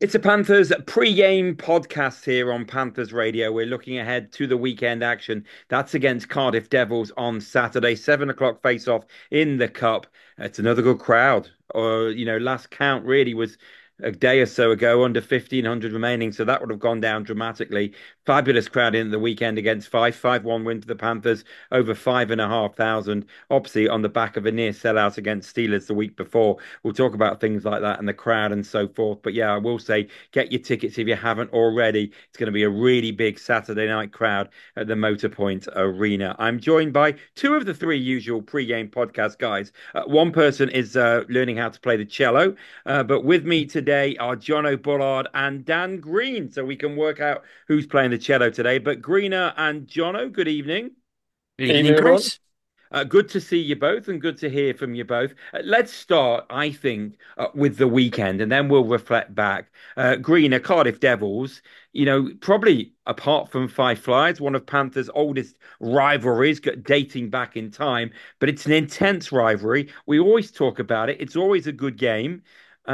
It's a Panthers pre-game podcast here on Panthers Radio. We're looking ahead to the weekend action. That's against Cardiff Devils on Saturday, 7 o'clock face-off in the Cup. It's another good crowd. Last count really was a day or so ago, under 1,500 remaining, so that would have gone down dramatically. Fabulous crowd in the weekend against Fife. 5-1 win to the Panthers, over 5,500. Obviously, on the back of a near sellout against Steelers the week before. We'll talk about things like that and the crowd and so forth. But yeah, I will say get your tickets if you haven't already. It's going to be a really big Saturday night crowd at the Motorpoint Arena. I'm joined by two of the three usual pre-game podcast guys. One person is learning how to play the cello, but with me today are Jono Bullard and Dan Green, so we can work out who's playing the cello today. But Greener and Jono, good evening. Good evening, Evening, everyone. Chris. Good to see you both and good to hear from you both. Let's start, I think, with the weekend and then we'll reflect back. Greener, Cardiff Devils, probably apart from Five Flies, one of Panthers' oldest rivalries dating back in time, but it's an intense rivalry. We always talk about it. It's always a good game.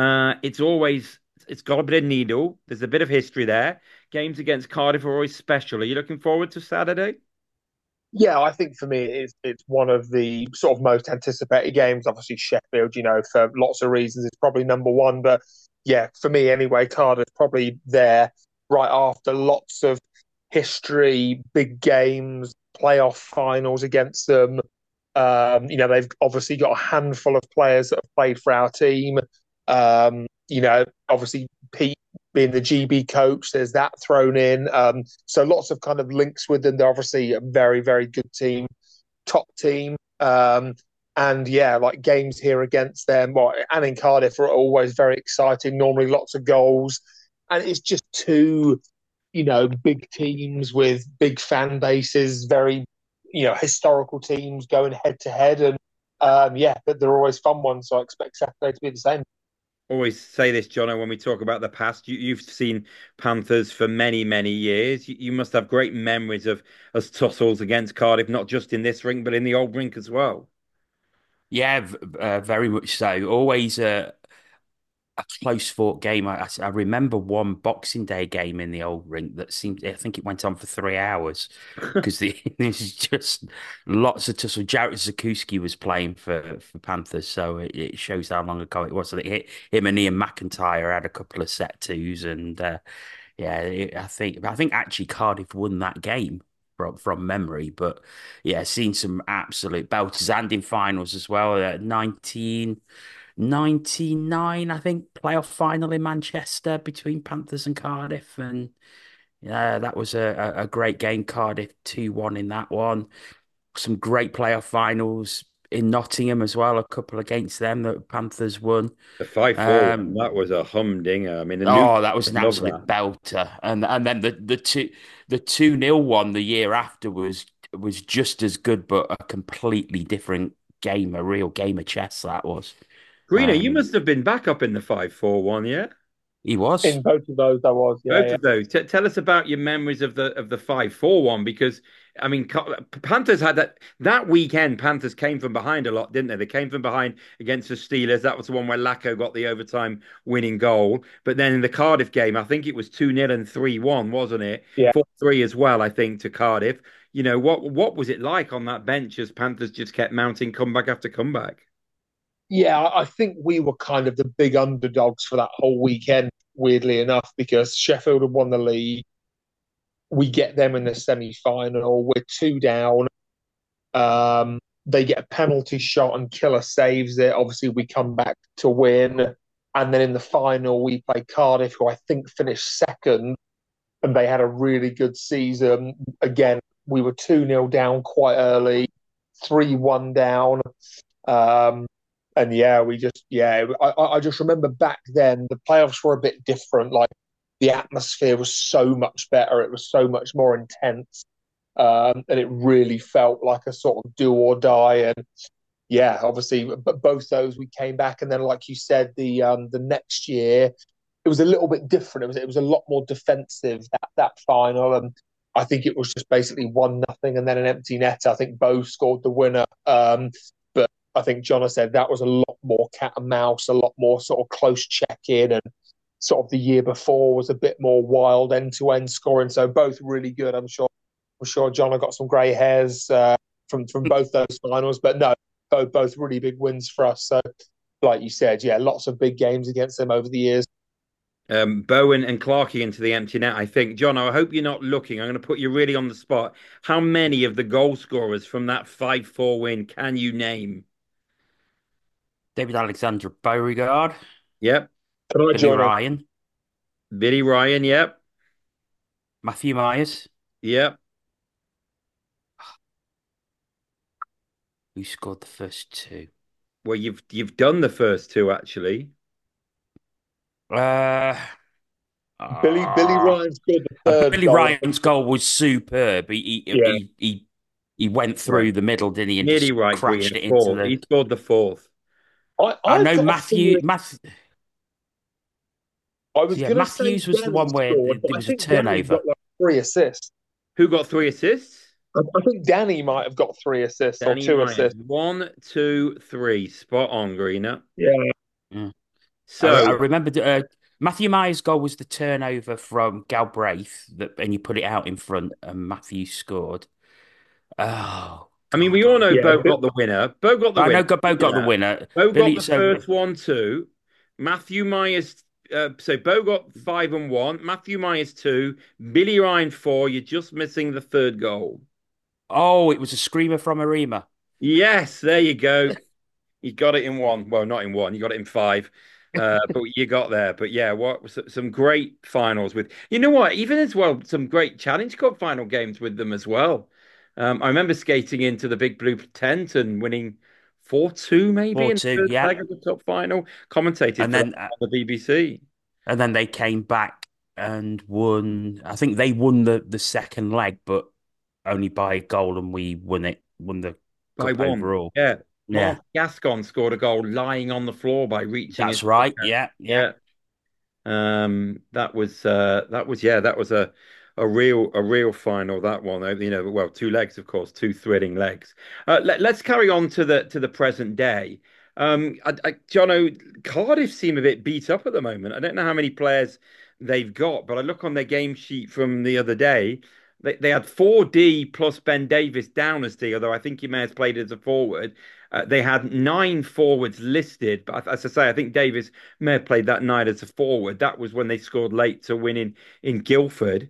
It's got a bit of needle. There's a bit of history there. Games against Cardiff are always special. Are you looking forward to Saturday? Yeah, I think for me it's one of the sort of most anticipated games. Obviously, Sheffield, for lots of reasons, it's probably number one. But yeah, for me anyway, Cardiff's probably there right after lots of history, big games, playoff finals against them. They've obviously got a handful of players that have played for our team. Obviously Pete being the GB coach, there's that thrown in. So lots of kind of links with them. They're obviously a very, very good team, top team. And yeah, like games here against them, and in Cardiff are always very exciting. Normally lots of goals. And it's just two, big teams with big fan bases, very, historical teams going head to head. And yeah, but they're always fun ones. So I expect Saturday to be the same. Always say this, Jono, when we talk about the past. You've seen Panthers for many, many years. You must have great memories of us tussles against Cardiff, not just in this rink, but in the old rink as well. Yeah, very much so. Always a close fought game. I remember one Boxing Day game in the old rink that seemed, I think it went on for 3 hours because there's just lots of tussle. Jarek Zakuski was playing for Panthers, so it shows how long ago it was. So him and Ian McIntyre had a couple of set twos, and yeah, I think actually Cardiff won that game from memory. But yeah, seen some absolute belters and in finals as well. 1999, I think, playoff final in Manchester between Panthers and Cardiff, and yeah, that was a great game. Cardiff 2-1 in that one. Some great playoff finals in Nottingham as well. A couple against them that Panthers won. The 5-4 one, Um, that was a humdinger. I mean, the new Oh, that was an love absolute that. belter. And then the 2-0 one the year after was just as good, but a completely different game, a real game of chess that was. Greener, you Um must have been back up in the 5-4 one, yeah? he was. In both of those, I was, yeah, Both yeah. of those. Tell us about your memories of the 5-4 one, because I mean, Panthers had that weekend. Panthers came from behind a lot, didn't they? They came from behind against the Steelers. That was the one where Lacko got the overtime winning goal. But then in the Cardiff game, I think it was 2-0 and 3-1, wasn't it? Yeah. 4-3 as well, I think, to Cardiff. What was it like on that bench as Panthers just kept mounting comeback after comeback? Yeah, I think we were kind of the big underdogs for that whole weekend, weirdly enough, because Sheffield had won the league. We get them in the semi final. We're two down. They get a penalty shot and Killer saves it. Obviously, we come back to win. And then in the final, we play Cardiff, who I think finished second, and they had a really good season. Again, we were 2-0 down quite early, 3-1 down. Um, and yeah, I just remember back then the playoffs were a bit different. Like the atmosphere was so much better. It was so much more intense. And it really felt like a sort of do or die. And yeah, obviously, but both those we came back, and then like you said, the next year it was a little bit different. It was a lot more defensive that final, and I think it was just basically 1-0, and then an empty net. I think Bo scored the winner. But I think John has said that was a lot more cat and mouse, a lot more sort of close check in, and sort of the year before was a bit more wild end-to-end scoring. So both really good. I'm sure John have got some grey hairs from both those finals, but no, both really big wins for us. So, like you said, yeah, lots of big games against them over the years. Bowen and Clarkey into the empty net, I think. John, I hope you're not looking. I'm going to put you really on the spot. How many of the goal scorers from that 5-4 win can you name? David Alexander Beauregard, Yep. Can I Billy join in? Ryan, Billy Ryan, yep. Matthew Myers, Yep. who scored the first two. Well, you've done the first two actually. Uh, Billy ah, Ryan scored the third Billy goal. Ryan's goal was superb. Yeah, He went Right. through the middle, didn't he, and Nearly just right, crashed Green. it into Fourth. the. He scored the fourth. I I've know got a Matthew. feeling. I was Yeah, going to say Matthews was the Danny one where scored, but there I was a think Danny's turnover. got like 3 assists. Who got 3 assists? I think Danny might have got 3 assists or Danny two Myers. assists. 1, 2, 3. Spot on, Greener. Yeah, Yeah. I So, remember Matthew Myers' goal was the turnover from Galbraith and you put it out in front, and Matthew scored. Oh I mean, God, we all know yeah, Bo got the winner. Bo got the I winner. know Bo got the Yeah. winner. Bo got Billy, the so first 1-2. Matthew Myers. So Bo got 5 and 1. Matthew Myers 2. Billy Ryan 4. You're just missing the third goal. it was a screamer from Arima. Yes, there you go. You got it in one. Well, not in one. You got it in five. But you got there. But yeah, what some great finals with. You know what? Even as well, some great Challenge Cup final games with them as well. I remember skating into the Big Blue tent and winning 4-2 maybe in the 4-2, first yeah. leg of the cup final. Commentated And for that then uh, on the BBC. and then they came back and won. I think they won the second leg, but only by a goal, and we won the By cup one. overall. Yeah. Yeah, Mark Gascon scored a goal lying on the floor by reaching his. that's right. Yeah, yeah. Yeah. That was a real final, that one. Well, two legs, of course, two thrilling legs. Let's carry on to the present day. Jono, Cardiff seem a bit beat up at the moment. I don't know how many players they've got, but I look on their game sheet from the other day. They had 4D plus Ben Davis down as D, although I think he may have played as a forward. They had 9 forwards listed, but as I say, I think Davis may have played that night as a forward. That was when they scored late to win in Guildford.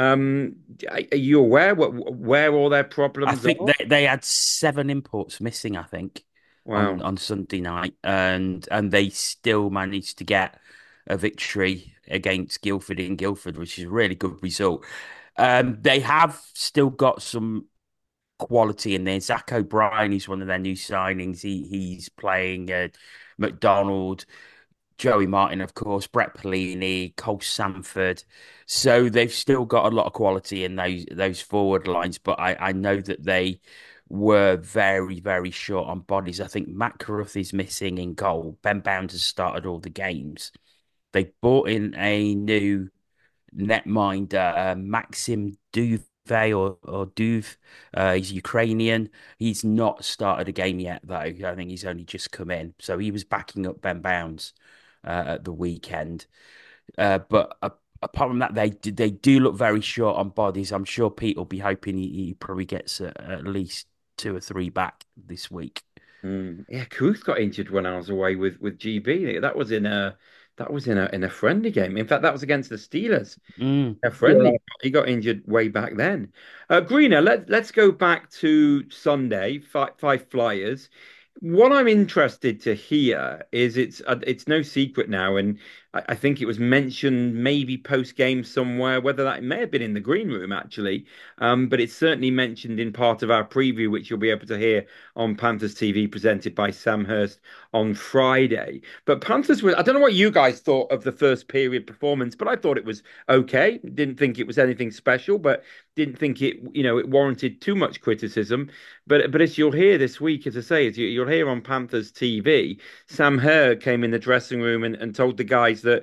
Are you aware where all their I problems think are? they had 7 imports missing, I think, Wow. on Sunday night, and they still managed to get a victory against Guildford in Guildford, which is a really good result. They have still got some quality in there. Zach O'Brien is one of their new signings. He's playing McDonald, Joey Martin, of course, Brett Pelini, Cole Sanford. So they've still got a lot of quality in those forward lines, but I know that they were very, very short on bodies. I think Matt Carruth is missing in goal. Ben Bounds has started all the games. They brought in a new netminder, Maxim Duve or Duve. He's Ukrainian. He's not started a game yet, though. I think he's only just come in. So he was backing up Ben Bounds at the weekend. But apart from that, they do look very short on bodies. I'm sure Pete will be hoping he probably gets at least 2 or 3 back this week. Yeah, Kruth got injured when I was away with GB. That was in a friendly game. In fact, that was against the Steelers. Mm. A yeah. friendly. He got injured way back then. Greener, let's go back to Sunday, five Flyers. What I'm interested to hear is it's no secret now, and I think it was mentioned maybe post game somewhere, whether that may have been in the green room actually, but it's certainly mentioned in part of our preview, which you'll be able to hear on Panthers TV, presented by Sam Hurst on Friday. But Panthers I don't know what you guys thought of the first period performance, but I thought it was okay. Didn't think it was anything special, but didn't think it warranted too much criticism. But as you'll hear this week, as I say, as you'll hear on Panthers TV, Sam Hurd came in the dressing room and told the guys that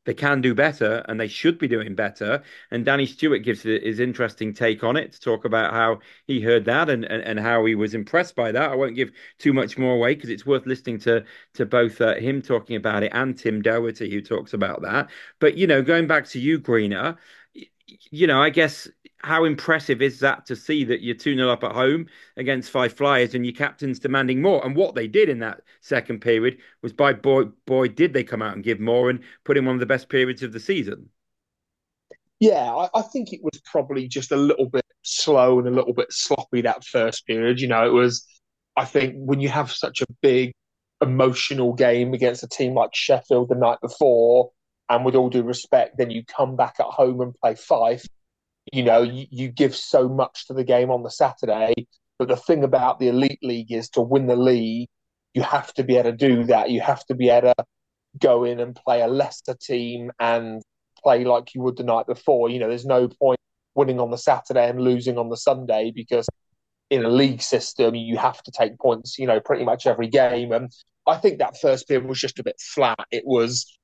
they can do better and they should be doing better. And Danny Stewart gives his interesting take on it to talk about how he heard that and how he was impressed by that. I won't give too much more away because it's worth listening to both him talking about it and Tim Doherty who talks about that. But, going back to you, Greener, I guess how impressive is that to see that you're 2-0 up at home against Five Flyers and your captain's demanding more? And what they did in that second period was boy, did they come out and give more and put in one of the best periods of the season. Yeah, I think it was probably just a little bit slow and a little bit sloppy that first period. It was, I think, when you have such a big emotional game against a team like Sheffield the night before, and with all due respect, then you come back at home and play Fife. You give so much to the game on the Saturday. But the thing about the Elite League is to win the league, you have to be able to do that. You have to be able to go in and play a lesser team and play like you would the night before. There's no point winning on the Saturday and losing on the Sunday because in a league system, you have to take points, pretty much every game. And I think that first period was just a bit flat. It was,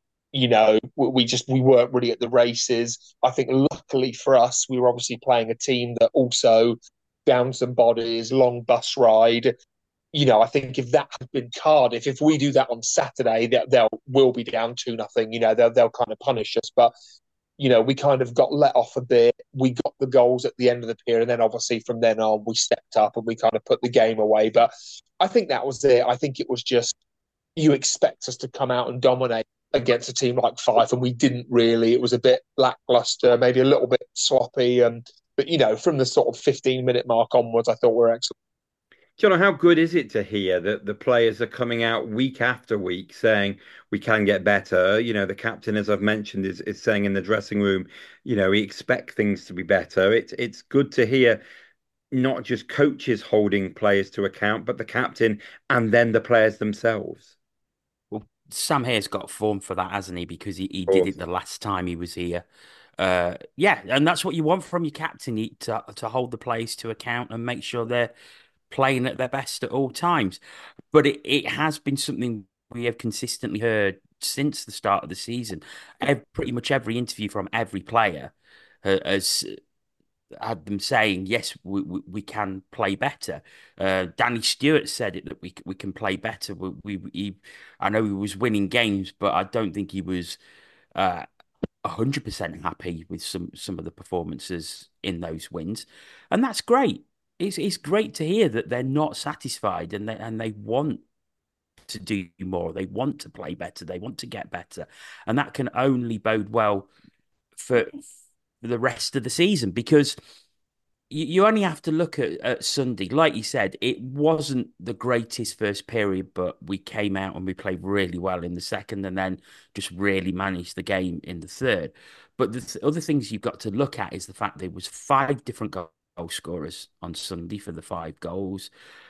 we weren't really at the races. I think luckily for us, we were obviously playing a team that also down some bodies, long bus ride. I think if that had been Cardiff, if we do that on Saturday, we'll be down 2-0. They'll kind of punish us. But we kind of got let off a bit. We got the goals at the end of the period, and then obviously from then on we stepped up and we kind of put the game away. But I think that was it. I think it was just you expect us to come out and dominate against a team like Fife, and we didn't really. It was a bit lackluster, maybe a little bit sloppy. But from the sort of 15-minute mark onwards, I thought we were excellent. John, how good is it to hear that the players are coming out week after week saying we can get better? The captain, as I've mentioned, is saying in the dressing room, we expect things to be better. It's good to hear not just coaches holding players to account, but the captain and then the players themselves. Well, Sam Hare's got form for that, hasn't he? Because he Of did course. it the last time he was here. Yeah, and that's what you want from your captain to hold the players to account and make sure they're playing at their best at all times. But it has been something we have consistently heard since the start of the season. Pretty much every interview from every player has had them saying, yes, we can play better. Danny Stewart said it that we can play better. I know he was winning games, but I don't think he was 100% happy with some of the performances in those wins, and that's great. It's great to hear that they're not satisfied and they want to do more. They want to play better. They want to get better, and that can only bode well for the rest of the season because you only have to look at Sunday. Like you said, it wasn't the greatest first period, but we came out and we played really well in the second and then just really managed the game in the third. But the other things you've got to look at is the fact there was five different goal scorers on Sunday for the five goals.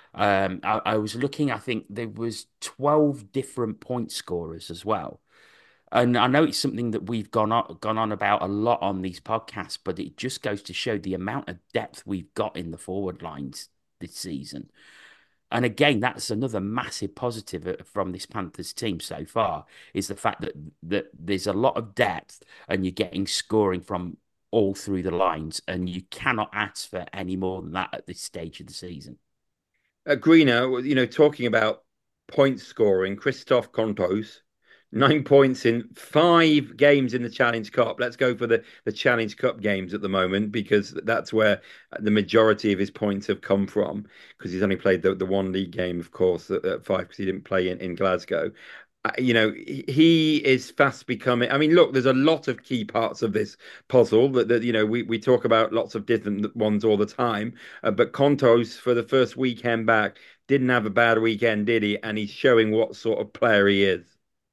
I was looking, I think there was 12 different point scorers as well. And I know it's something that we've gone on about a lot on these podcasts, but it just goes to show the amount of depth we've got in the forward lines this season. And again, that's another massive positive from this Panthers team so far is the fact that there's a lot of depth and you're getting scoring from all through the lines, and you cannot ask for any more than that at this stage of the season. Greener, talking about point scoring, Christoph Kontos, 9 points in 5 games in the Challenge Cup. Let's go for the Challenge Cup games at the moment because that's where the majority of his points have come from because he's only played the one league game, of course, at five because he didn't play in Glasgow. He is fast becoming. I mean, look, there's a lot of key parts of this puzzle that we talk about lots of different ones all the time. But Kontos for the first weekend back didn't have a bad weekend, did he? And he's showing what sort of player he is.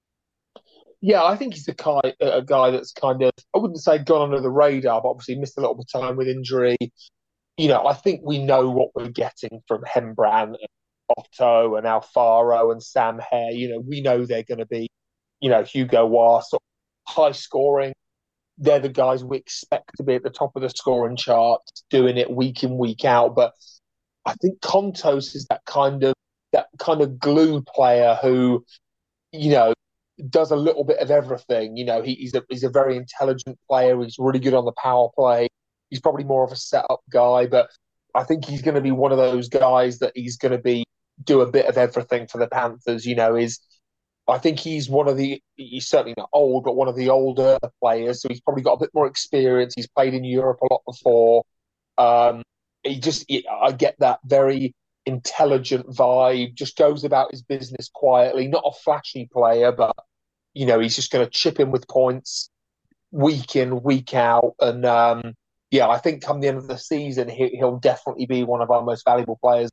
Yeah, I think he's a guy that's kind of, I wouldn't say gone under the radar, but obviously missed a little bit of time with injury. I think we know what we're getting from Hembran and Otto and Alfaro and Sam Hare. We know they're going to be, Hugo War, sort of high scoring. They're the guys we expect to be at the top of the scoring chart, doing it week in, week out. But I think Kontos is that kind of glue player who, you know, does a little bit of everything. He's a very intelligent player. He's really good on the power play. He's probably more of a setup guy, but I think he's going to be one of those guys that he's going to be do a bit of everything for the Panthers. Is I think he's certainly not old, but one of the older players. So he's probably got a bit more experience. He's played in Europe a lot before. Um, I get that very intelligent vibe, just goes about his business quietly, not a flashy player, but he's just going to chip in with points week in, week out. And yeah, I think come the end of the season, he'll definitely be one of our most valuable players.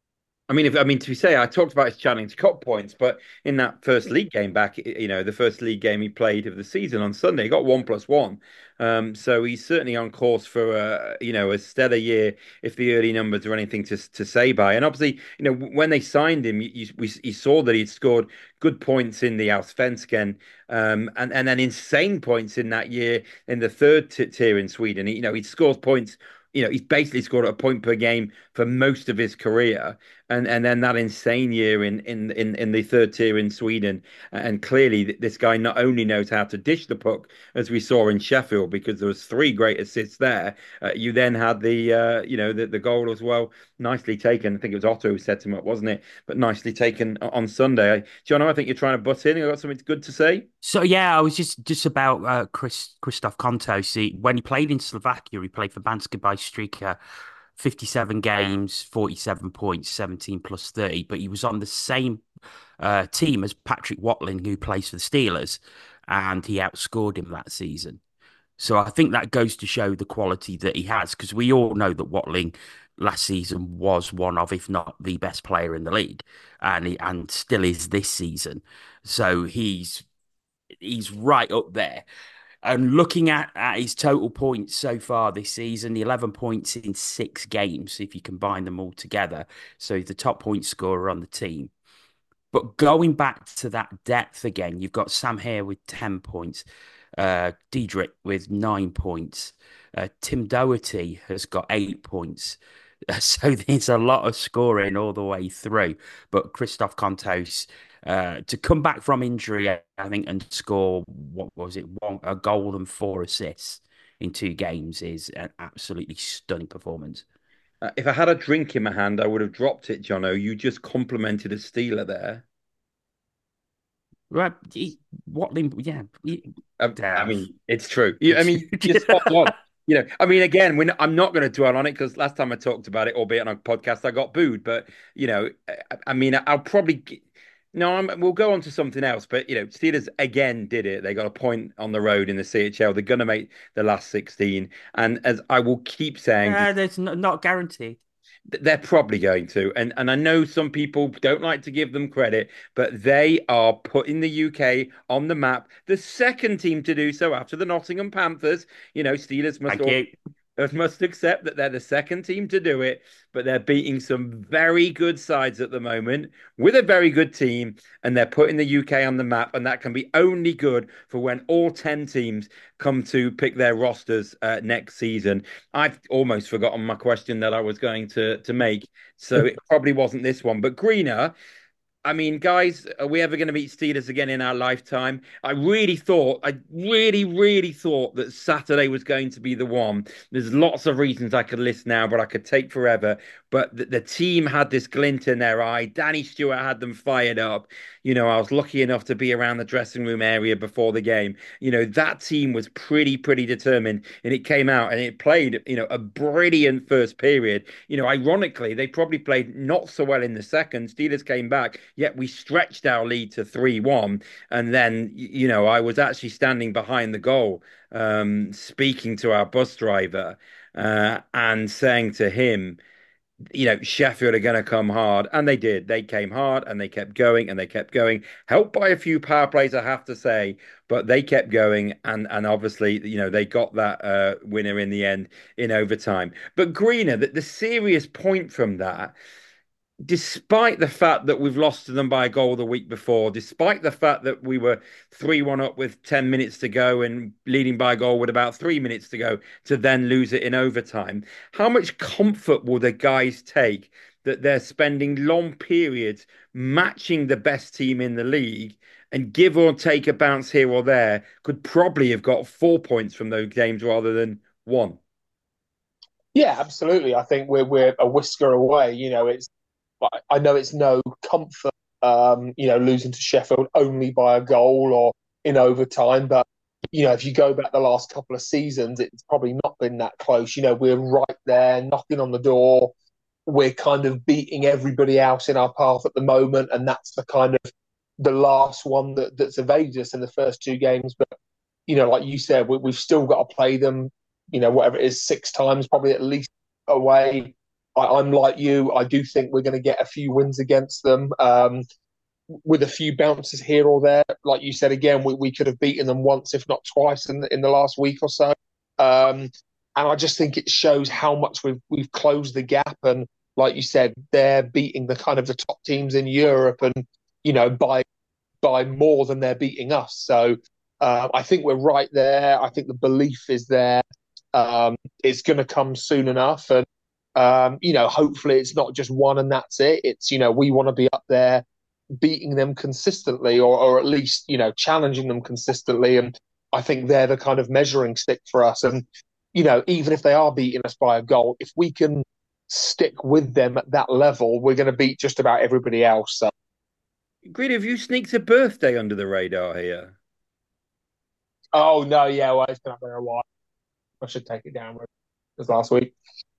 To be fair, I talked about his Challenge Cup points, but in that first league game back, the first league game he played of the season on Sunday, he got 1+1. So he's certainly on course for a stellar year if the early numbers are anything to say by. And obviously, when they signed him, you saw that he'd scored good points in the Allsvenskan, and then insane points in that year in the third tier in Sweden. He scored points. He's basically scored a point per game for most of his career, and then that insane year in the third tier in Sweden. And clearly, this guy not only knows how to dish the puck, as we saw in Sheffield, because there was three great assists there. You then had the goal as well, nicely taken. I think it was Otto who set him up, wasn't it? But nicely taken on Sunday. Jono, I think you're trying to butt in. You got something good to say? So yeah, I was just about Christoph Kontos. When he played in Slovakia, he played for Banska Bystrica, 57 games, 47 points, 17 plus 30. But he was on the same team as Patrick Watling, who plays for the Steelers, and he outscored him that season. So I think that goes to show the quality that he has, because we all know that Watling last season was one of, if not the best player in the league, and still is this season. So he's right up there. And looking at his total points so far this season, the 11 points in 6 games, if you combine them all together. So he's the top point scorer on the team. But going back to that depth again, you've got Sam Hare with 10 points, Diedrich with 9 points, Tim Doherty has got 8 points. So there's a lot of scoring all the way through. But Christoph Kontos, to come back from injury, I think, and score, what was it, a goal and 4 assists in 2 games is an absolutely stunning performance. If I had a drink in my hand, I would have dropped it, Jono. You just complimented a Steeler there. Right, Watling, yeah. It's true. You're spot on. Again, I'm not going to dwell on it because last time I talked about it, albeit on a podcast, I got booed. But I'll probably no, we'll go on to something else. But Steelers again did it. They got a point on the road in the CHL. They're going to make the last 16, and as I will keep saying, there's not guaranteed. They're probably going to. And I know some people don't like to give them credit, but they are putting the UK on the map. The second team to do so after the Nottingham Panthers. Steelers must accept that they're the second team to do it, but they're beating some very good sides at the moment with a very good team, and they're putting the UK on the map, and that can be only good for when all 10 teams come to pick their rosters next season. I've almost forgotten my question that I was going to make, so it probably wasn't this one, but Greener. Guys, are we ever going to meet Steelers again in our lifetime? I really, really thought that Saturday was going to be the one. There's lots of reasons I could list now, but I could take forever. But the team had this glint in their eye. Danny Stewart had them fired up. I was lucky enough to be around the dressing room area before the game. That team was pretty determined, and it came out and it played, a brilliant first period. Ironically, they probably played not so well in the second. Steelers came back. Yet we stretched our lead to 3-1. And then, I was actually standing behind the goal, speaking to our bus driver and saying to him, Sheffield are going to come hard. And they did. They came hard and they kept going and they kept going. Helped by a few power plays, I have to say, but they kept going. And obviously, they got that winner in the end in overtime. But Greener, the serious point from that, despite the fact that we've lost to them by a goal the week before, despite the fact that we were 3-1 up with 10 minutes to go and leading by a goal with about 3 minutes to go to then lose it in overtime, how much comfort will the guys take that they're spending long periods matching the best team in the league and give or take a bounce here or there, could probably have got 4 points from those games rather than one. Yeah, absolutely. I think we're a whisker away. I know it's no comfort, losing to Sheffield only by a goal or in overtime, but if you go back the last couple of seasons, it's probably not been that close. We're right there, knocking on the door. We're kind of beating everybody else in our path at the moment, and that's the kind of the last one that's evaded us in the first two games. But like you said, we've still got to play them, whatever it is, 6 times, probably at least away. I'm like you. I do think we're going to get a few wins against them, with a few bounces here or there. Like you said, again, we could have beaten them once, if not twice, in the last week or so. And I just think it shows how much we've closed the gap. And like you said, they're beating the kind of the top teams in Europe, and by more than they're beating us. So I think we're right there. I think the belief is there. It's going to come soon enough, and hopefully it's not just one and that's it. It's we want to be up there, beating them consistently, or at least challenging them consistently. And I think they're the kind of measuring stick for us. And even if they are beating us by a goal, if we can stick with them at that level, we're going to beat just about everybody else. So. Greedy, have you sneaked a birthday under the radar here? Oh no, yeah, well, it's been up there a while. I should take it down. It was last week.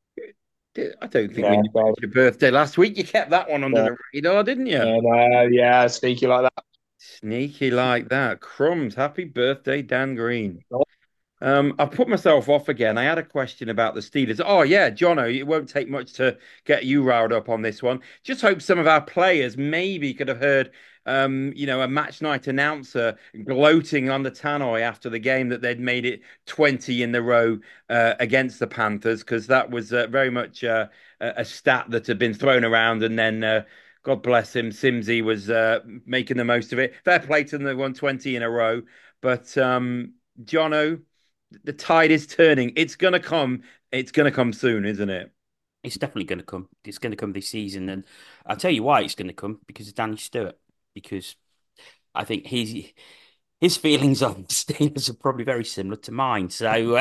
I don't think we Yeah, knew well, your birthday last week. You kept that one under yeah, the radar, didn't you? yeah, sneaky like that. Sneaky like that. Crumbs. Happy birthday, Dan Green. I put myself off again. I had a question about the Steelers. Oh yeah, Jono, it won't take much to get you riled up on this one. Just hope some of our players maybe could have heard, a match night announcer gloating on the tannoy after the game that they'd made it 20 in the row against the Panthers, because that was very much a stat that had been thrown around, and then God bless him, Simsy was making the most of it. Fair play to them, they won 20 in a row, but Jono, the tide is turning. It's gonna come. It's gonna come soon, isn't it? It's definitely going to come. It's going to come this season, and I'll tell you why it's going to come because of Danny Stewart. Because I think his feelings on Steelers are probably very similar to mine. So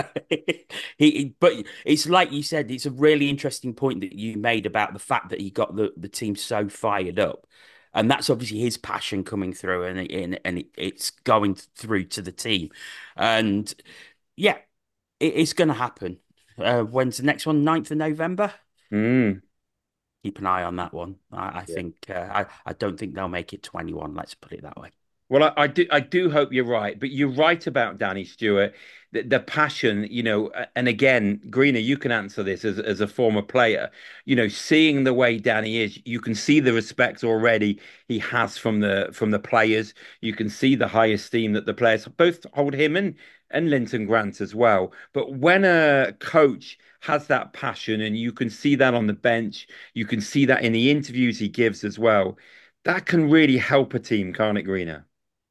but it's like you said, it's a really interesting point that you made about the fact that he got the team so fired up, and that's obviously his passion coming through, and it's going through to the team, and yeah, it's going to happen. When's the next one? 9th of November. Mm. Keep an eye on that one. I think I don't think they'll make it 21. Let's put it that way. Well, I do hope you're right, but you're right about Danny Stewart, the passion, and again, Greener, you can answer this as a former player, seeing the way Danny is, you can see the respect already he has from the players. You can see the high esteem that the players both hold him and Linton Grant as well. But when a coach has that passion, and you can see that on the bench, you can see that in the interviews he gives as well, that can really help a team, can't it, Greener?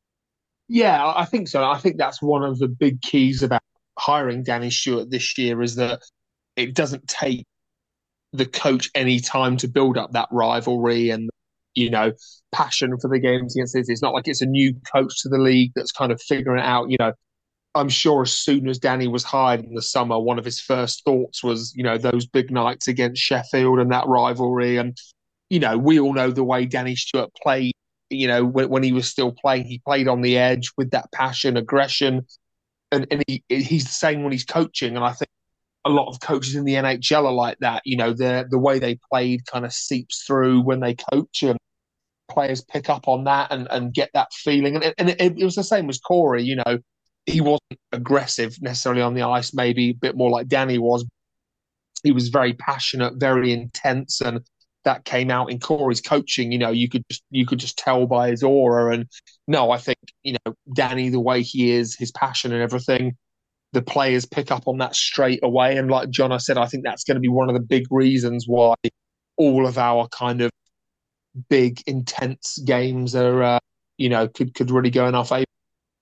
Yeah, I think so. I think that's one of the big keys about hiring Danny Stewart this year is that it doesn't take the coach any time to build up that rivalry and you know passion for the games against City. It's not like it's a new coach to the league that's kind of figuring it out. I'm sure as soon as Danny was hired in the summer, one of his first thoughts was those big nights against Sheffield and that rivalry. And we all know the way Danny Stewart played. When he was still playing, he played on the edge with that passion, aggression, and he's the same when he's coaching. And I think a lot of coaches in the NHL are like that. The way they played kind of seeps through when they coach, and players pick up on that and get that feeling. And it was the same as Corey. He wasn't aggressive necessarily on the ice, maybe a bit more like Danny was. He was very passionate, very intense, and that came out in Corey's coaching. You could just tell by his aura. And no, I think Danny, the way he is, his passion and everything, the players pick up on that straight away. And like John, I said, I think that's going to be one of the big reasons why all of our kind of big, intense games are, could really go in our favour.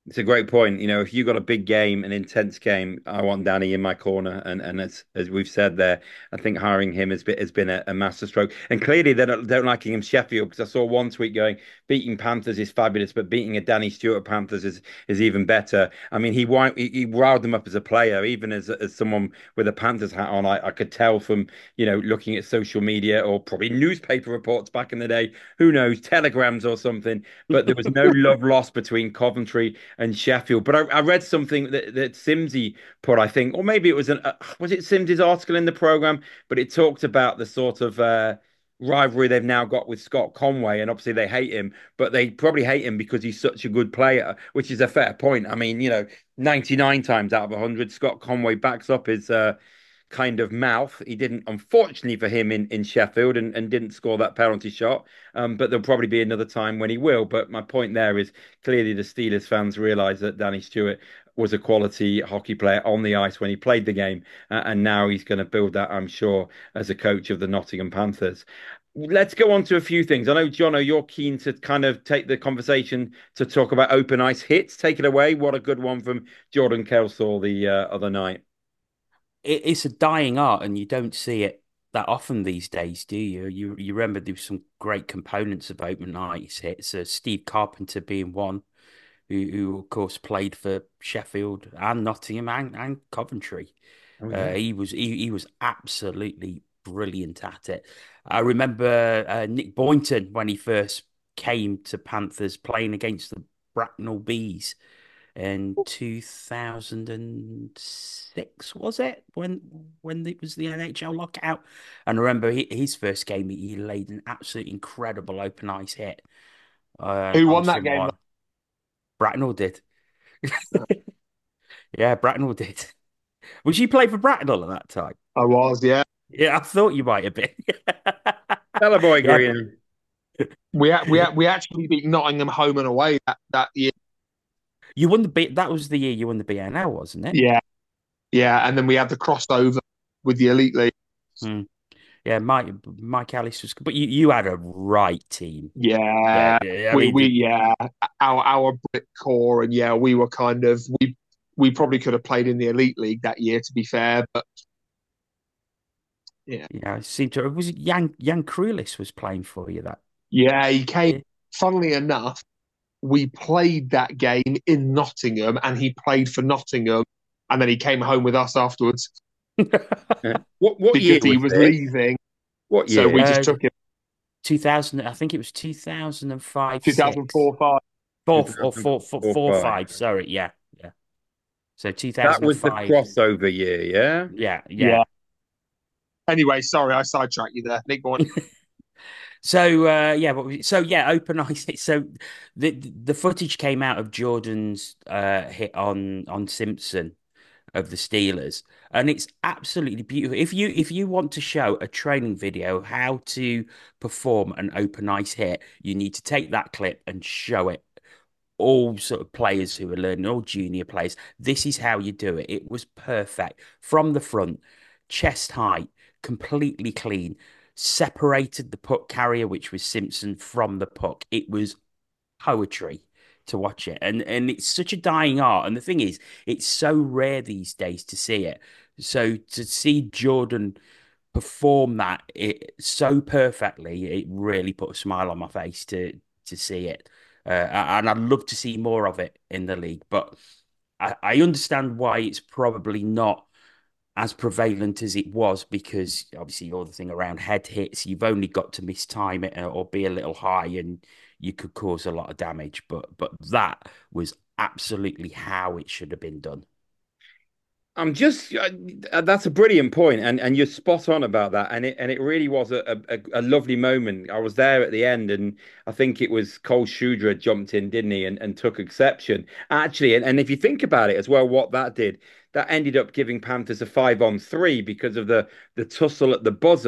It's a great point. If you got a big game, an intense game, I want Danny in my corner. And as we've said there, I think hiring him has been a masterstroke. And clearly they don't liking him Sheffield, because I saw one tweet going, beating Panthers is fabulous, but beating a Danny Stewart Panthers is even better. I mean, he riled them up as a player, even as someone with a Panthers hat on. I could tell from looking at social media or probably newspaper reports back in the day, who knows, telegrams or something. But there was no love lost between Coventry and Sheffield. But I read something that Simsy put, I think, or maybe it was was it Simsy's article in the program, but it talked about the sort of rivalry they've now got with Scott Conway, and obviously they hate him, but they probably hate him because he's such a good player, which is a fair point. I mean, 99 times out of 100, Scott Conway backs up his kind of mouth. He didn't, unfortunately for him, in Sheffield, and didn't score that penalty shot. But there'll probably be another time when he will. But my point there is clearly the Steelers fans realise that Danny Stewart was a quality hockey player on the ice when he played the game, and now he's going to build that, I'm sure, as a coach of the Nottingham Panthers. Let's go on to a few things. I know, Jono, you're keen to kind of take the conversation to talk about open ice hits. Take it away. What a good one from Jordan Kelsall the other night. It's a dying art, and you don't see it that often these days, do you? You remember there was some great components of open ice hits. Steve Carpenter being one, who of course played for Sheffield and Nottingham and Coventry. Oh yeah. He was absolutely brilliant at it. I remember Nick Boynton when he first came to Panthers playing against the Bracknell Bees in 2006, was it, when it was the NHL lockout? And I remember his first game, he laid an absolutely incredible open ice hit Who on won that game? someone. Bracknell did. Yeah, Bracknell did. Was you play for Bracknell at that time? I was, yeah. Yeah, I thought you might have been. Hello, boy, Yeah, Green. We actually beat Nottingham home and away that year. you won the B. That was the year you won the BNL, wasn't it? Yeah, yeah, and then we had the crossover with the Elite League. Hmm. Yeah, Mike Ellis was, but you had a right team. Yeah, Yeah, yeah, I we mean, we yeah, our Brit core, and yeah, we were kind of we probably could have played in the Elite League that year, to be fair, but yeah, it seemed to. Was it Jan Krulis was playing for you that? yeah, he came. Yeah. Funnily enough, we played that game in Nottingham, and he played for Nottingham, and then he came home with us afterwards What year because he was was this? leaving. What So we year? just took him 2000. I think it was 2005, 6, 2004, 5. four or four, four, 2004, four, five. five. Sorry, yeah, yeah. So That was the 2005. crossover year, yeah? Yeah, yeah. Yeah. Anyway, sorry, I sidetracked you there, Nick. Go on. So yeah, so yeah, open ice. So the footage came out of Jordan's hit on Simpson of the Steelers, and it's absolutely beautiful. If you want to show a training video how to perform an open ice hit, you need to take that clip and show it all sort of players who are learning, all junior players. This is how you do it. It was perfect from the front, chest height, completely clean, separated the puck carrier, which was Simpson, from the puck. It was poetry to watch it. And it's such a dying art. And the thing is, it's so rare these days to see it. So to see Jordan perform that so perfectly, it really put a smile on my face to see it. And I'd love to see more of it in the league. But I understand why it's probably not as prevalent as it was, because obviously all the thing around head hits, you've only got to mistime it or be a little high and you could cause a lot of damage. But that was absolutely how it should have been done. I'm just that's a brilliant point, and you're spot on about that, and it really was a lovely moment. I was there at the end, and I think it was Cole Shudra jumped in, didn't he, and took exception actually, and if you think about it as well, what that did, that ended up giving Panthers a 5-on-3 because of the tussle at the buzzer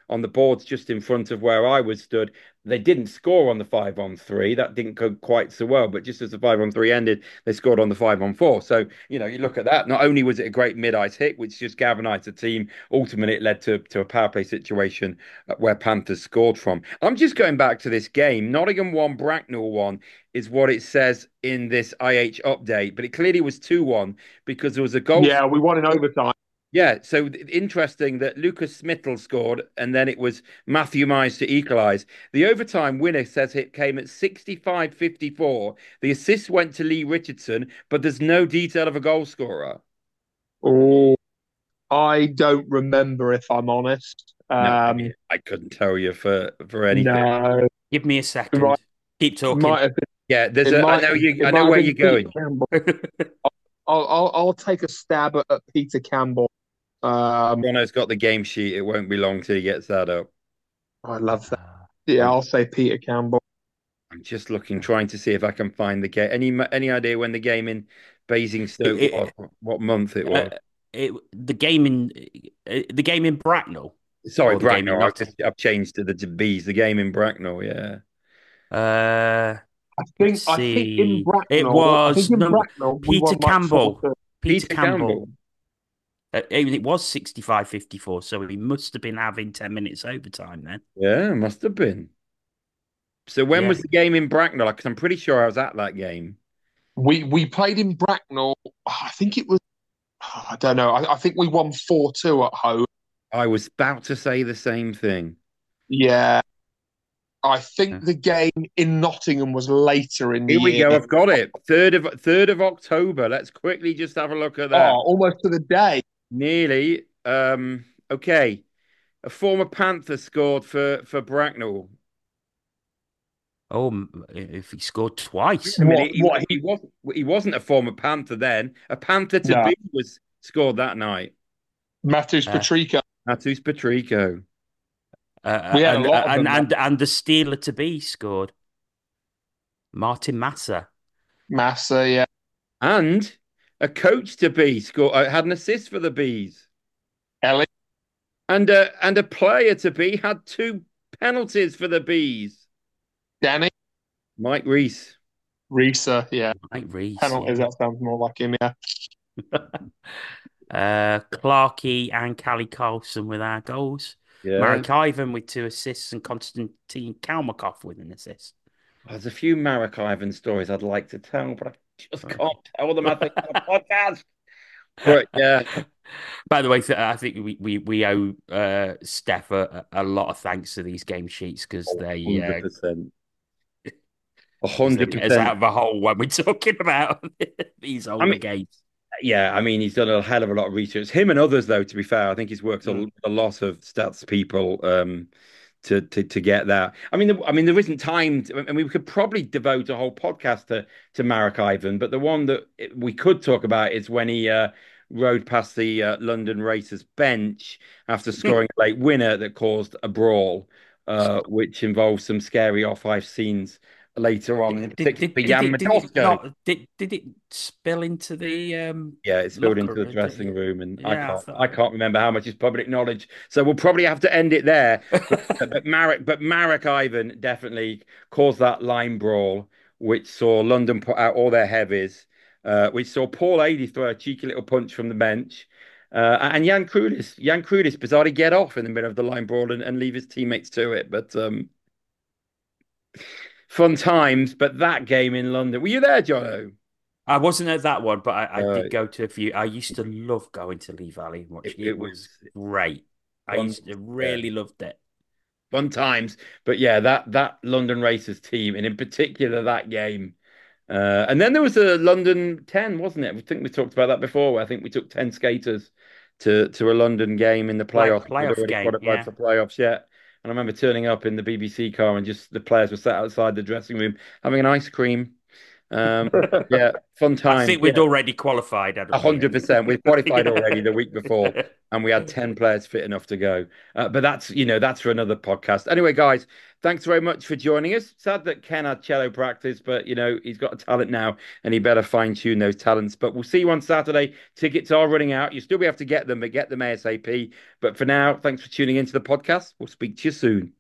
on the boards just in front of where I was stood. They didn't score on the 5-on-3. That didn't go quite so well. But just as the 5-on-3 ended, they scored on the 5-on-4. So, you look at that. Not only was it a great mid-ice hit, which just galvanized the team, ultimately it led to a power play situation where Panthers scored from. I'm just going back to this game. Nottingham 1, Bracknell 1 is what it says in this IH update, but it clearly was 2-1 because there was a goal. Yeah, we won in overtime. Yeah, so interesting that Lucas Smithel scored and then it was Matthew Mize to equalise. The overtime winner says it came at 65-54. The assist went to Lee Richardson, but there's no detail of a goal scorer. Oh, I don't remember if I'm honest. No, I mean, I couldn't tell you for anything. No, Give me a second. right. Keep talking. Might have been. Yeah, I It know might where have you're been going. Peter Campbell. I'll take a stab at Peter Campbell. Bono's got the game sheet. It won't be long till he gets that up. I love that. Yeah, I'll say Peter Campbell. I'm just looking, trying to see if I can find the game. Any idea when the game in Basingstoke was, what month it was? The game in Bracknell, Sorry, or the game in Bracknell. Nottingham. I've changed to the Bees. The game in Bracknell, yeah. Let's I think in see. It Bracknell, was we Peter won like Campbell. 4-2. Peter Peter Campbell. Campbell. It was 65-54, so he must have been having 10 minutes overtime then. Yeah, must have been. So when Yeah. was the game in Bracknell? Because I'm pretty sure I was at that game. We played in Bracknell. I think it was. I don't know. I think we won 4-2 at home. I was about to say the same thing. Yeah. I think the game in Nottingham was later in the Here we year. go. I've got it. Third of October. Let's quickly just have a look at that. Almost to the day. Nearly. Okay. A former Panther scored for Bracknell. Oh, if he scored twice. A minute, he wasn't a former Panther then. A Panther to be was scored that night. Matus Patrico. Matus Patrico. We had a lot of them, and the Steeler to be scored. Martin Massa. Massa, yeah. And a coach to be scored had an assist for the Bees. Ellie. And a player to be had 2 penalties for the Bees. Danny. Mike Reese. Reesa, yeah. Mike Reese. Penalties, that sounds more like him, yeah. Clarkey and Callie Carlson with our goals. Yeah. Marek Ivan with 2 assists and Konstantin Kalmakov with an assist. There's a few Marek Ivan stories I'd like to tell, but I just can't tell them. I think on the podcast. But yeah. By the way, I think we owe Steph a lot of thanks for these game sheets because they 100%. 100%. It's out of a hole when we're talking about these older games. Yeah, I mean, he's done a hell of a lot of research. Him and others, though, to be fair, I think he's worked a lot of stats people to get that. I mean, there isn't time. We could probably devote a whole podcast to Marek Ivan, but the one that we could talk about is when he rode past the London Racers bench after scoring a late winner that caused a brawl, which involves some scary off-ice scenes later on, in particular for Jan Madovsko. Did it spill into the yeah, it spilled into the dressing room, and I can't remember how much is public knowledge, so we'll probably have to end it there. but Marek Ivan definitely caused that line brawl, which saw London put out all their heavies, which saw Paul Adey throw a cheeky little punch from the bench, and Jan Krudis bizarrely get off in the middle of the line brawl and leave his teammates to it, but fun times. But that game in London, were you there, Jono? I wasn't at that one, but I did go to a few. I used to love going to Lee Valley and watching. It was great. I used to really loved it. Fun times. But yeah, that London Racers team, and in particular that game. And then there was a London 10, wasn't it? I think we talked about that before. I think we took 10 skaters to a London game in the playoffs. Playoff game, yeah. For playoffs, yeah. And I remember turning up in the BBC car and just the players were sat outside the dressing room having an ice cream. Yeah, fun I times. think Yeah, we'd already qualified, hadn't we? 100%. We've qualified already Yeah. the week before, and we had 10 players fit enough to go. But that's for another podcast. Anyway, guys, thanks very much for joining us. Sad that Ken had cello practice, but he's got a talent now, and he better fine tune those talents. But we'll see you on Saturday. Tickets are running out. You still be able to get them, but get them ASAP. But for now, thanks for tuning into the podcast. We'll speak to you soon.